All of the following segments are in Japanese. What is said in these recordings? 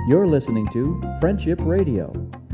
You're listening to Friendship Radio.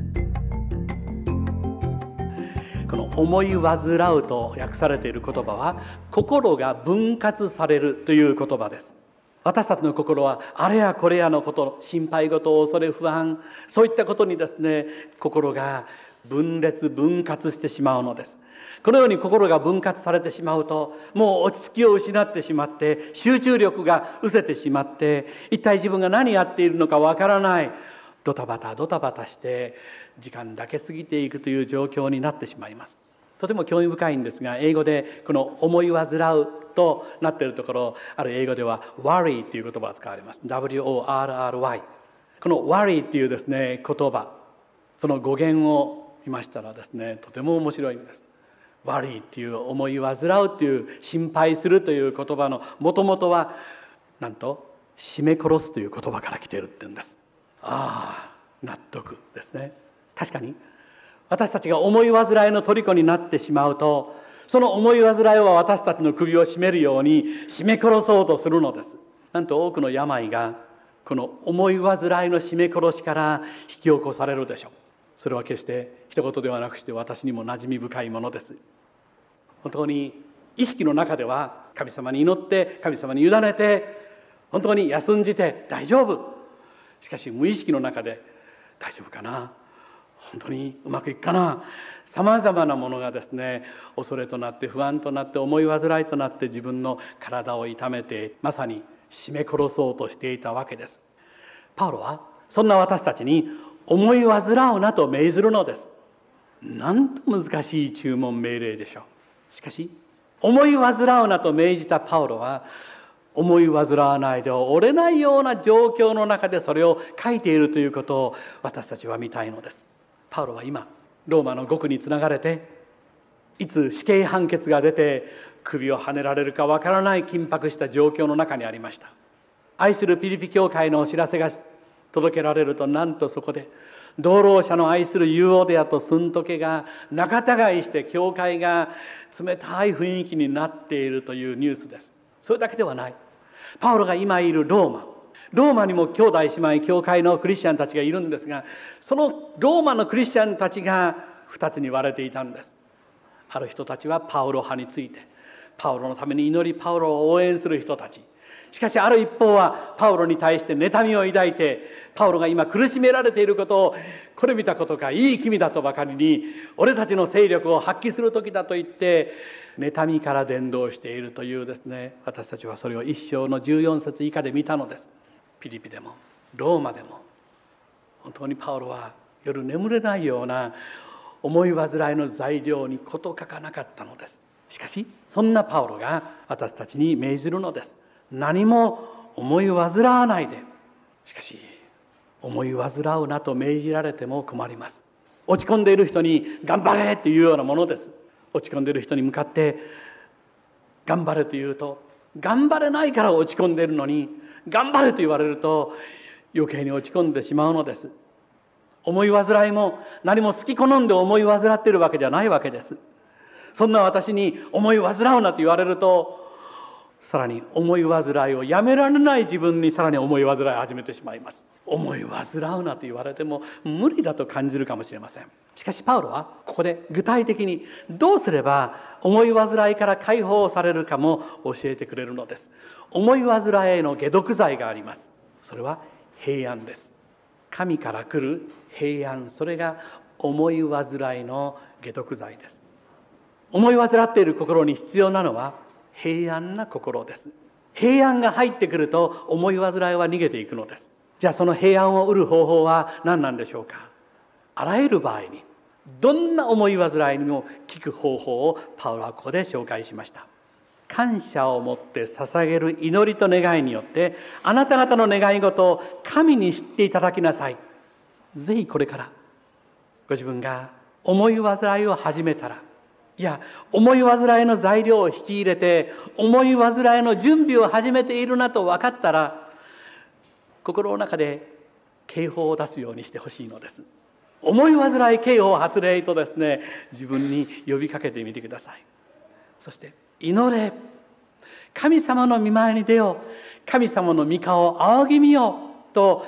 この思い煩うと訳されている言葉は、心が分割されるという言葉です。私たちの心はあれやこれやのこと、心配事、恐れ不安、そういったことにですね、心が分割してしまうのです。このように心が分割されてしまうと、もう落ち着きを失ってしまって、集中力が失せてしまって、一体自分が何やっているのかわからない、ドタバタして時間だけ過ぎていくという状況になってしまいます。とても興味深いんですが、英語でこの思い煩うとなっているところ、ある英語では worry という言葉が使われます。 W-O-R-R-Y。 この worry というですね言葉、その語源を見ましたらですね、とても面白いんです。worry っていう、思い煩うっていう、心配するという言葉のもともとはなんと絞め殺すという言葉から来ているって言うんです。ああ、納得ですね。確かに私たちが思い煩いの虜になってしまうと、その思い煩いは私たちの首を絞めるように絞め殺そうとするのです。なんと多くの病がこの思い煩いの絞め殺しから引き起こされるでしょう。それは決して一言ではなくして、私にも馴染み深いものです。本当に意識の中では神様に祈って、神様に委ねて、本当に休んじて大丈夫。しかし無意識の中で大丈夫かな、本当にうまくいくかな、さまざまなものがですね、恐れとなって不安となって思い煩いとなって自分の体を痛めて、まさに絞め殺そうとしていたわけです。パウロはそんな私たちに思い煩うなと命ずるのです。なんと難しい注文命令でしょう。しかし思い煩うなと命じたパウロは、思い煩わないで折れないような状況の中でそれを書いているということを私たちは見たいのです。パウロは今ローマの獄につながれて、いつ死刑判決が出て首をはねられるかわからない緊迫した状況の中にありました。愛するピリピ教会のお知らせが届けられると、なんとそこで同労者の愛するユーオデアとスントケが仲違いして教会が冷たい雰囲気になっているというニュースです。それだけではない。パウロが今いるローマにも兄弟姉妹教会のクリスチャンたちがいるんですが、そのローマのクリスチャンたちが二つに割れていたんです。ある人たちはパウロ派について、パウロのために祈りパウロを応援する人たち。しかしある一方はパウロに対して妬みを抱いて、パウロが今苦しめられていることを、これ見たことか、いい君だとばかりに俺たちの勢力を発揮する時だと言って妬みから伝道しているというですね、私たちはそれを1章の14節以下で見たのです。ピリピでもローマでも本当にパウロは夜眠れないような思い煩いの材料に事欠かなかったのです。しかしそんなパウロが私たちに命じるのです。何も思い煩わないで。しかし思い煩うなと命じられても困ります。落ち込んでいる人に頑張れっていうようなものです。落ち込んでいる人に向かって頑張れと言うと、頑張れないから落ち込んでいるのに頑張れと言われると余計に落ち込んでしまうのです。思い煩いも何も好き好んで思い煩っているわけじゃないわけです。そんな私に思い煩うなと言われると、さらに思い煩いをやめられない自分にさらに思い煩いを始めてしまいます。思い煩うなと言われても無理だと感じるかもしれません。しかしパウロはここで具体的にどうすれば思い煩いから解放されるかも教えてくれるのです。思い煩いへの解毒剤があります。それは平安です。神から来る平安、それが思い煩いの解毒剤です。思い煩っている心に必要なのは平安な心です。平安が入ってくると思い煩いは逃げていくのです。じゃあその平安を得る方法は何なんでしょうか。あらゆる場合にどんな思い煩いにも効く方法をパウロはここで紹介しました。感謝を持って捧げる祈りと願いによってあなた方の願い事を神に知っていただきなさい。ぜひこれからご自分が思い煩いを始めたら、いや思い煩いの材料を引き入れて思い煩いの準備を始めているなと分かったら、心の中で警報を出すようにしてほしいのです。思い煩い警報発令とですね、自分に呼びかけてみてください。そして祈れ、神様の御前に出よう、神様の御顔を仰ぎ見ようと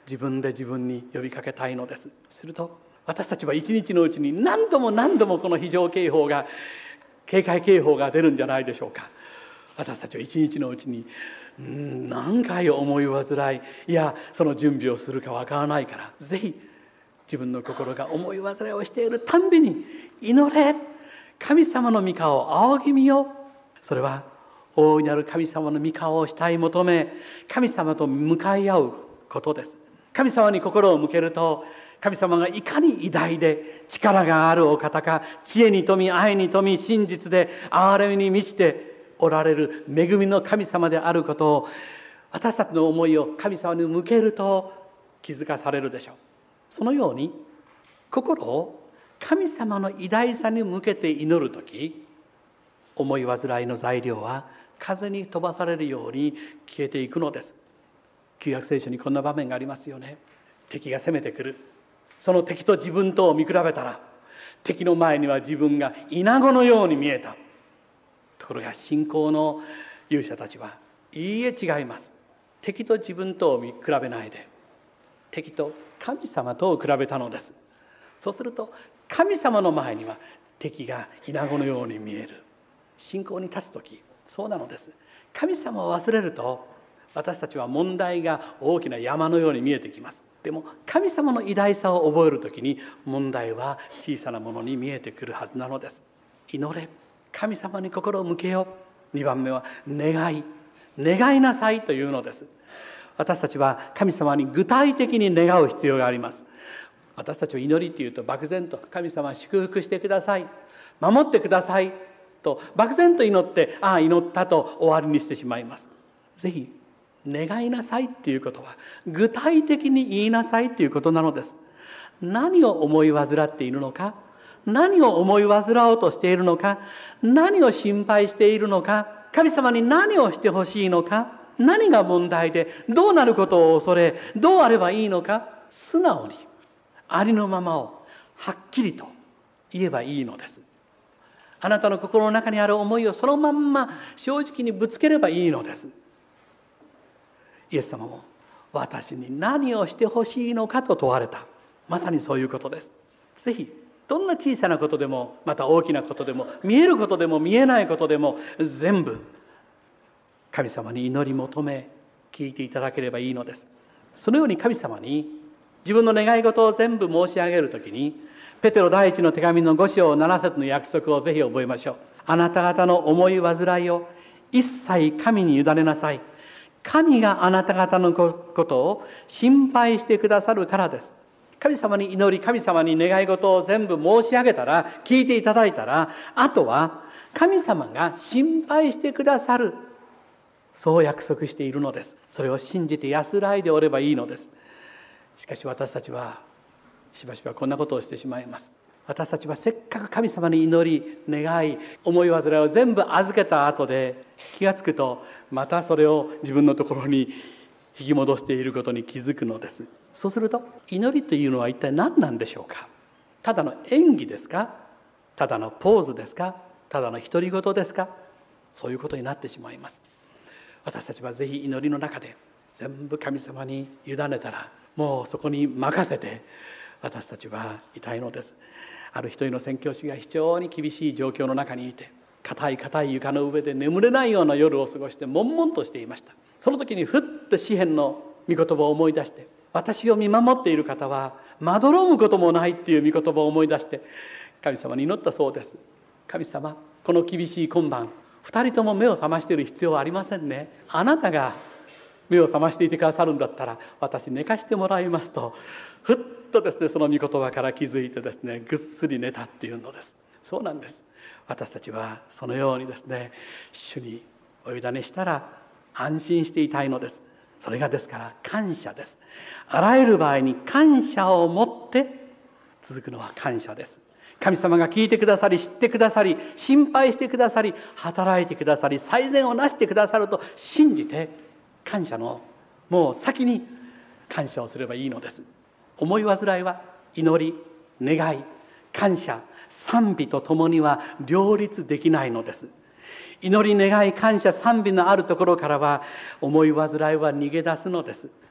自分で自分に呼びかけたいのです。すると私たちは一日のうちに何度も何度もこの非常警報が、警戒警報が出るんじゃないでしょうか。私たちは一日のうちに何回思い煩い、いやその準備をするかわからないから、ぜひ自分の心が思い煩いをしているたんびに祈れ、神様の御顔を仰ぎ見よ。それは大いなる神様の御顔を慕い求め、神様と向かい合うことです。神様に心を向けると、神様がいかに偉大で力があるお方か、知恵に富み愛に富み真実で憐れみに満ちておられる恵みの神様であることを、私たちの思いを神様に向けると気づかされるでしょう。そのように心を神様の偉大さに向けて祈るとき、思い煩いの材料は風に飛ばされるように消えていくのです。旧約聖書にこんな場面がありますよね。敵が攻めてくる。その敵と自分とを見比べたら、敵の前には自分がイナゴのように見えた。ところが信仰の勇者たちは、いいえ違います。敵と自分とを見比べないで、敵と神様とを比べたのです。そうすると神様の前には敵がイナゴのように見える。信仰に立つときそうなのです。神様を忘れると、私たちは問題が大きな山のように見えてきます。でも神様の偉大さを覚えるときに、問題は小さなものに見えてくるはずなのです。祈れ、神様に心を向けよう。2番目は願いなさいというのです。私たちは神様に具体的に願う必要があります。私たちは祈りっていうと漠然と、神様祝福してください、守ってくださいと漠然と祈って、ああ祈ったと終わりにしてしまいます。ぜひ願いなさいっていうことは具体的に言いなさいっていうことなのです。何を思い煩っているのか、何を思い煩おうとしているのか、何を心配しているのか、神様に何をしてほしいのか、何が問題でどうなることを恐れどうあればいいのか、素直にありのままをはっきりと言えばいいのです。あなたの心の中にある思いをそのまんま正直にぶつければいいのです。イエス様も私に何をしてほしいのかと問われた。まさにそういうことです。ぜひどんな小さなことでも、また大きなことでも、見えることでも見えないことでも、全部神様に祈り求め聞いていただければいいのです。そのように神様に自分の願い事を全部申し上げるときに、ペテロ第一の手紙の5章7節の約束をぜひ覚えましょう。あなた方の思い煩いを一切神に委ねなさい。神があなた方のことを心配してくださるからです。神様に祈り、神様に願い事を全部申し上げたら、聞いていただいたら、あとは神様が心配してくださる、そう約束しているのです。それを信じて安らいでおればいいのです。しかし私たちはしばしばこんなことをしてしまいます。私たちはせっかく神様に祈り、願い、思い煩いを全部預けた後で、気がつくとまたそれを自分のところに引き戻していることに気づくのです。そうすると、祈りというのは一体何なんでしょうか。ただの演技ですか、ただのポーズですか、ただの独り言ですか。そういうことになってしまいます。私たちはぜひ祈りの中で全部神様に委ねたら、もうそこに任せて私たちはいたいのです。ある一人の宣教師が非常に厳しい状況の中にいて、硬い床の上で眠れないような夜を過ごして悶々としていました。その時にふっと詩篇の御言葉を思い出して、私を見守っている方はまどろむこともないっていう御言葉を思い出して神様に祈ったそうです。神様、この厳しい今晩、二人とも目を覚ましている必要はありませんね。あなたが目を覚ましていてくださるんだったら私寝かしてもらいますと、ふっとですね、その御言葉から気づいてですね、ぐっすり寝たっていうのです。そうなんです。私たちはそのようにですね、主にお委ねしたら安心していたいのです。それがですから感謝です。あらゆる場合に感謝を持って続くのは感謝です。神様が聞いてくださり、知ってくださり、心配してくださり、働いてくださり、最善をなしてくださると信じて、感謝のもう先に感謝をすればいいのです。思い煩いは祈り、願い、感謝、賛美とともには両立できないのです。祈り、願い、感謝、賛美のあるところからは思い煩いは逃げ出すのです。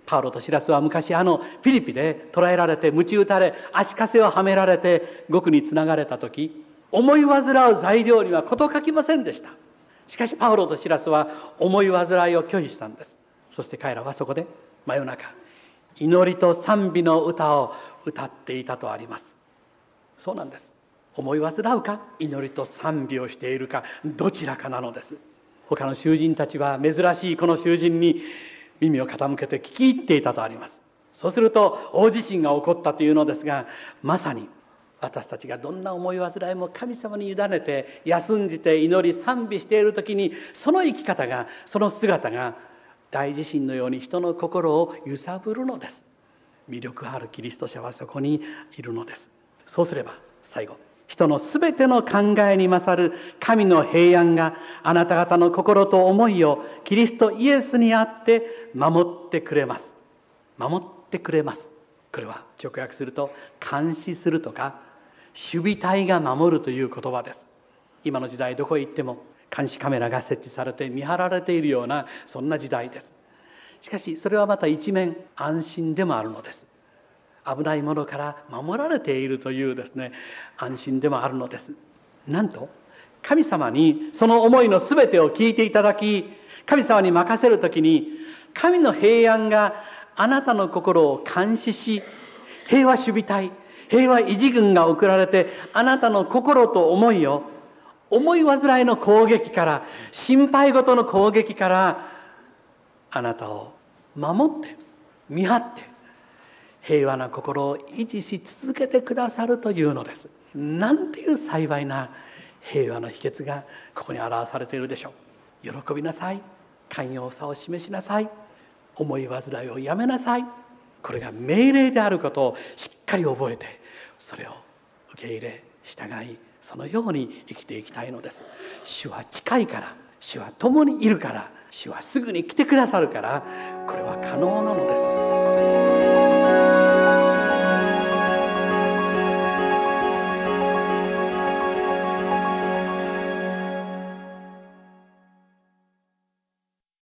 パウロとシラスは昔フィリピで捕らえられて鞭打たれ足かせをはめられて獄につながれた時、思い煩う材料には事欠きませんでした。しかしパウロとシラスは思い煩いを拒否したんです。そして彼らはそこで真夜中祈りと賛美の歌を歌っていたとあります。そうなんです。思い煩うか祈りと賛美をしているか、どちらかなのです。他の囚人たちは珍しいこの囚人に耳を傾けて聞き入っていたとあります。そうすると大地震が起こったというのですが、まさに私たちがどんな思い煩いも神様に委ねて休んじて祈り賛美している時に、その生き方が、その姿が大地震のように人の心を揺さぶるのです。魅力あるキリスト者はそこにいるのです。そうすれば最後、人のすべての考えに勝る神の平安があなた方の心と思いをキリストイエスにあって守ってくれます。守ってくれます。これは直訳すると監視するとか守備隊が守るという言葉です。今の時代どこへ行っても監視カメラが設置されて見張られているようなそんな時代です。しかしそれはまた一面安心でもあるのです。危ないものから守られているというですね、安心でもあるのです。なんと神様にその思いのすべてを聞いていただき、神様に任せるときに神の平安があなたの心を監視し、平和守備隊、平和維持軍が送られてあなたの心と思いを思い煩いの攻撃から、心配事の攻撃からあなたを守って見張って平和な心を維持し続けてくださるというのです。なんていう幸いな平和の秘訣がここに表されているでしょう。喜びなさい、寛容さを示しなさい、思い煩いをやめなさい。これが命令であることをしっかり覚えて、それを受け入れ従い、そのように生きていきたいのです。主は近いから、主は共にいるから、主はすぐに来てくださるから、これは可能なのです。